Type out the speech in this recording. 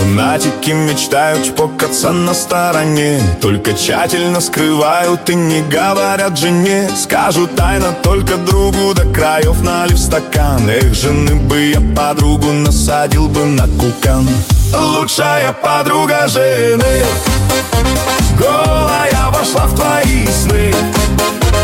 Лунатики мечтают чпокаться на стороне, только тщательно скрывают и не говорят жене. Скажут тайно только другу, до краев налив стакан. Эх, жены бы я подругу насадил бы на кукан. Лучшая подруга жены голая вошла в твои сны.